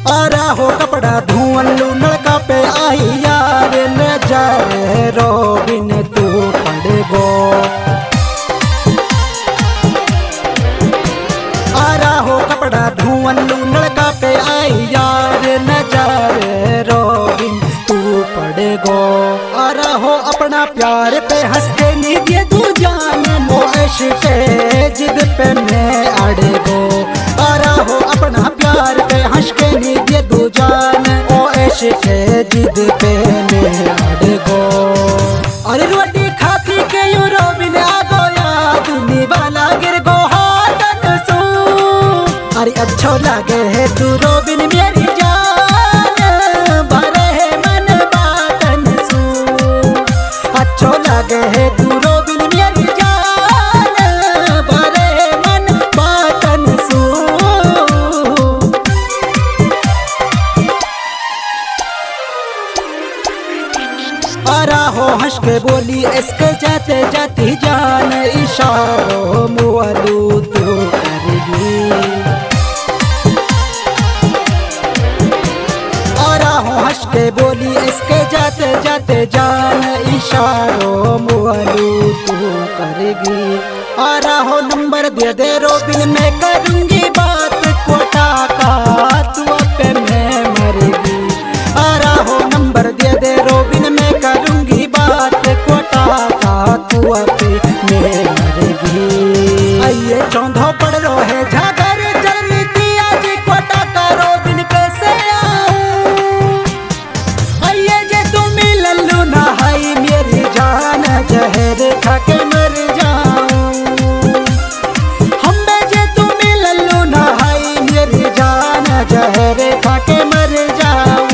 आरा हो कपड़ा धुवन लू नलका पे आई यार नजर रोबिन तू पड़ गो। आरा हो कपड़ा धुवन लू नलका पे आई यार नजर रोबिन तू पड़ गो। आरा हो अपना प्यार पे हंस के लीजिए तू जान वो इश्क जिद पे मैं अड़ गो। आरा हो अपना प्यार पे हंस के लीजिए तू जान वो इश्क जिद पे मैं अड़ गो। अरे रोटी खाती के यू रोबिन आ गो याद नी वाला गिर गो हाथ सू। अरे अच्छो लगे है तू रोबिन मेरी जान भरे है मन बातन सू। अच्छो लगे है तू रोबिन मेरी जान भरे है मन बातन सू। आरा हो हंस के बोली इसके जाते जाती जान इशारों मुआलू तू करेगी। आरा हो हंस के बोली इसके जाते जाते जान इशारों मुआलू तू करेगी। आरा हो नंबर दे दे रोबिन मैं करूंगी बात कोटा का तू पे मैं मरेगी। आरा हो नंबर दे दे रोबिन मैं करूंगी बात कोटा का तू पे मैं मरेगी। आइए चौंधो पड़ रो है झागर जलती आज कोटा का रोबिन कैसे आऊं। आइए जे तू मिललू ना हाई मेरी जान जहर खा के मर जाऊं। हम जे तू मिललू ना हाई मेरी जान जहर खा के मर जाऊं।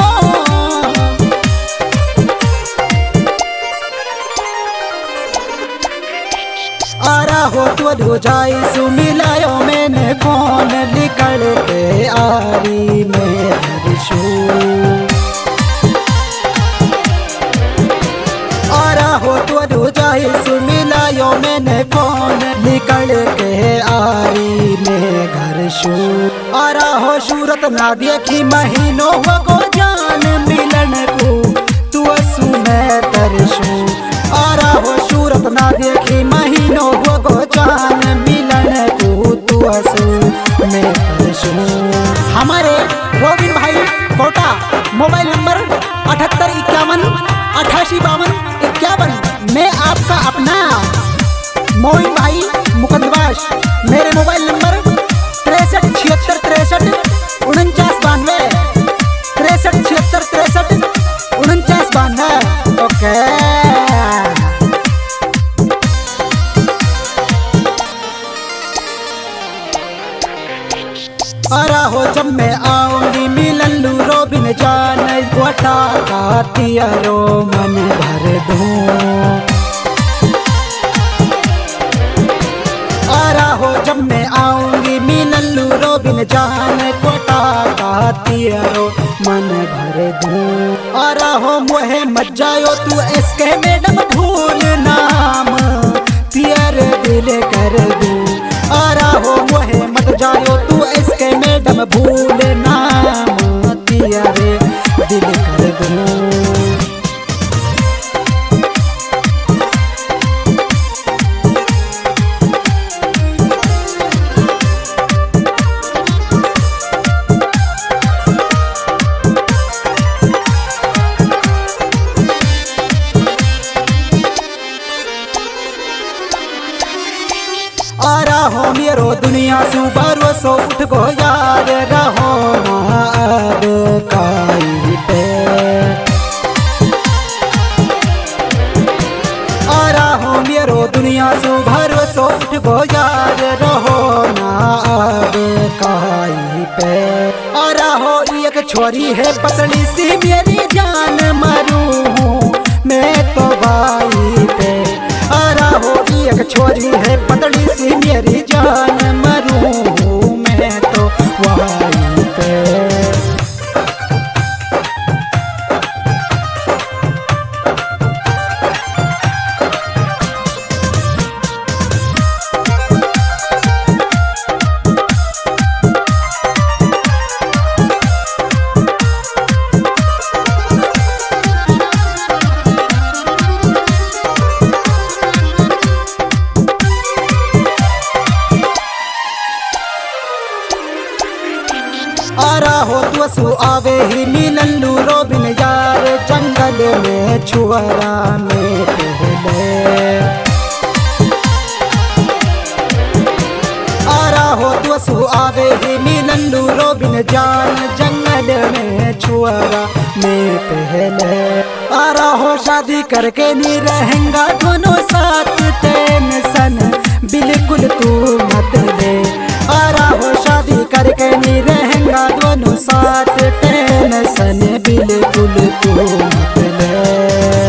आरा हो तो जाई सु मिलायो मैंने फोन निकल के आरी में हरशू। आरा हो तो जाई सु मिलायो मैंने फोन निकल के आरी में घर शू। आरा हो सूरत ना देखी महीनों हो गो जान मिलन को तू असु मैं तरशू। आरा हो सूरत ना देखी महीनों हो गो जान मिलन को तू असु मैं तरशू। हमारे रोबिन भाई कोटा मोबाइल नंबर 7851 885251। मैं आपका अपना मोइन भाई मुकंदवाश। मेरे मोबाइल नंबर 63 76 63 49 92 63 76 63 49 92। ओके आरा हो जब मैं आऊंगी मिलन लू रोबिन जान कोटा का तियारो मन भर दूं। आरा हो जब मैं आऊंगी मिलन लू रोबिन जान कोटा का तियारो मन भर दूं। आरा हो मोहे मत जायो तू इसके मैडम भूल नाम तियर दिल कर दूं। आरा हो मोहे मत जायो तू इसके मैडम भूल नाम तियर दिल कर दूं। आरा हो मेरो दुनिया सु भरोसो उठ गो यार रहो ना अब काई पे। आरा हो मेरो दुनिया सु भरोसो उठ गो यार रहो ना अब काई पे। आरा हो एक छोरी है पतली सी मेरी जान मरूं मैं तो भाई पे। आरा हो एक छोरी है पतली सी मेरी जान मरूं मैं तो वहीं पे। तुसु आवे ही मिललू रोबिन यार जंगल में छुअरा में पहले आरा हो तुसु आवे ही मिललू रोबिन जान जंगल में छुअरा में पहले आरा हो शादी करके नहीं रहेंगा दोनों साथ टेंशन बिल्कुल तू मत ले आरा हो शादी करके नहीं रहेंगा दोनों साथ टेंशन बिल्कुल तू मत ले।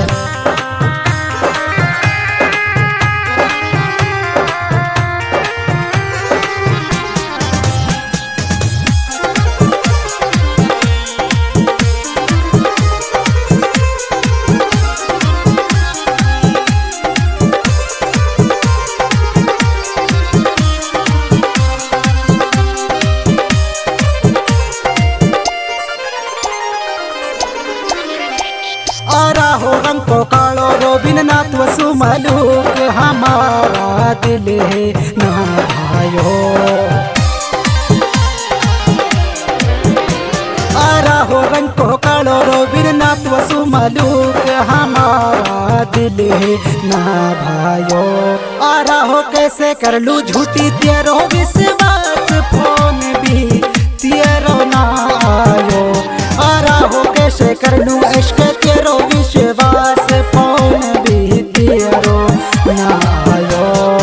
आरा हो रंग को कालो रोबिन ना तुसु मलूक हमारा दिल है ना भायो आरा हो रंग को कालो रोबिन ना तुसु मलूक हमारा दिल है ना भायो आरा हो कैसे कर लू झूठी तेरो विश्वास फोन भी तेरो ना आयो आरा हो कैसे कर लू इश्क तेरो विश्वास फोन भी तेरो ना आयो।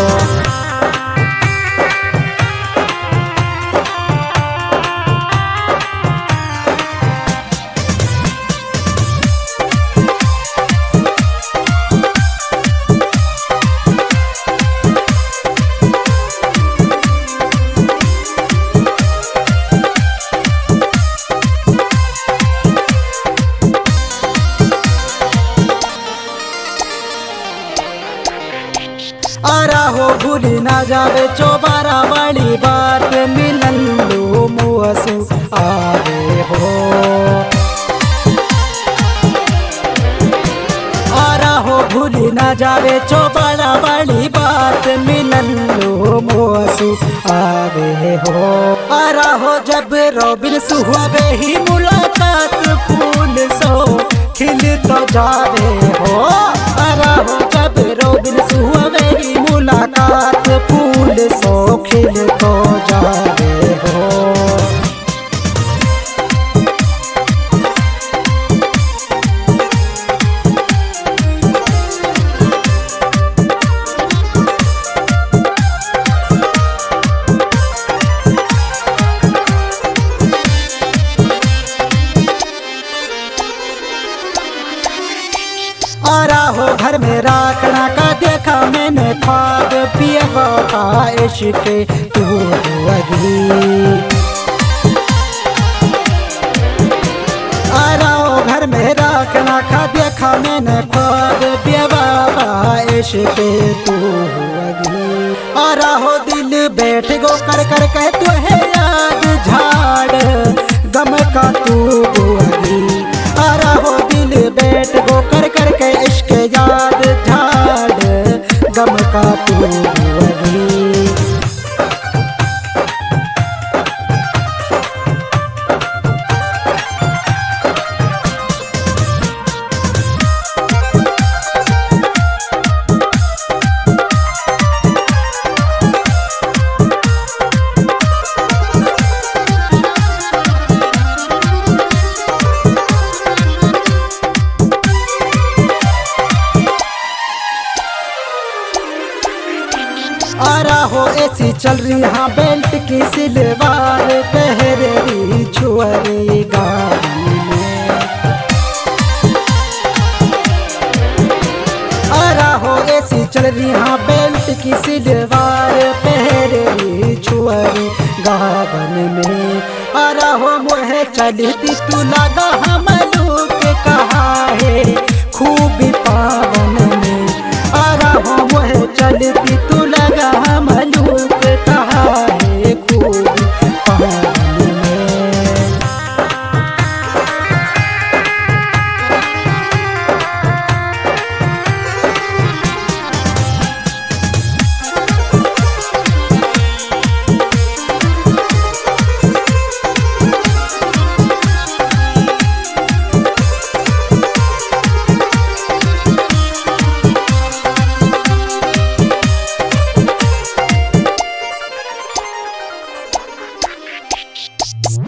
आरा हो भूली ना जावे चौबारा वाली बात मिलन लो मुआसु आवे हो आरा हो भूली ना जावे चौबारा वाली बात मिलन लो मुआसु आवे हो आरा हो जब रोबिन सुहावे ही मुलाकात फूल सो खिल तो जावे हो आरा हो जब रोबिन सुहावे ही मुलाकात फूल सो खिल तो जावे हो। आरा हो घर में राखना का देखा मैंने ख्वाब पिया का इश्क तू अगी आरा हो घर में राखना का देखा मैंने ख्वाब पिया का इश्क तू अगी आरा हो दिल बैठ गो कर कर कह तू है याद झाड़ गम का तू अगी आरा हो दिल बैठ गो कर कर के इश्क याद झाड़ गम का तू अगी। आरा हो ऐसी चल रही हाँ बेल्ट की सिलवार पहरेरी छुअरी गाड़ी में आरा हो ऐसी चल रही हाँ बेल्ट की सिलवार पहरेरी छुअरी गावन में आरा हो मोहे चलती तू लगा हमें